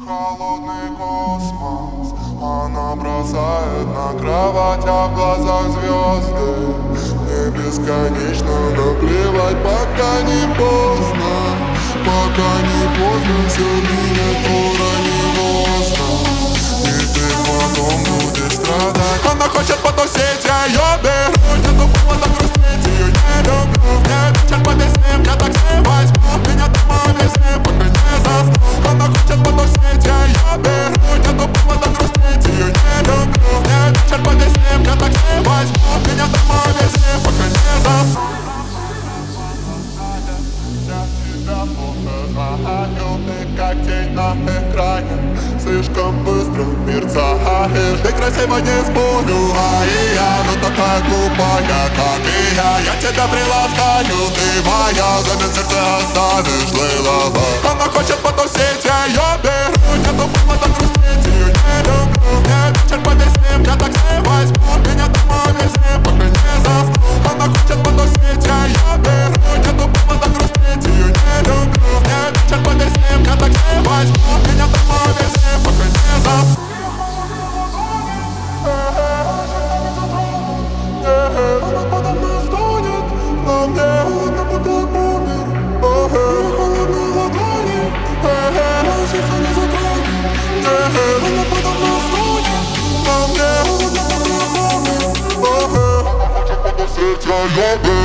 Холодный космос, она бросает на кровать, а в глазах звезды. Мне бесконечно наплевать, пока не поздно. Пока не поздно, все менять скоро невозможно. И ты потом будешь страдать. Она хочет потусить, я ее беру. Я думала так грустить, ее не люблю. Мне вечер по весне, я так не возьму. Меня дома везде, пока не засну. Она хочет потусить, я ее беру. Я думала так грустить, ее не люблю. Мне вечер по весне, я так не возьму. Меня дома везде, пока не засну. Ты как тень на экране, слишком быстро мерцаешь. Ты красиво, не спорю, но такая глупая, как и я тебя приласкаю, ты моя, взамен сердце оставишь лылова. Она хочет потусить, я ее беру. Я думала так грустить, ее не люблю. Мне вечер по весне, я так не возьму. Меня дома везде, пока не засну. Она хочет потусить, я ее беру. Я думала так грустить, ее не люблю. Мне вечер по весне, я так не возьму. Меня дома везде, пока не засну. Она подо мной стонет, но мне холодно, будто умер. Холодные ладони, мое сердце не затронет. Она подо мной стонет, но мне холодно, будто умер. Она хочет потусить, я ее беру.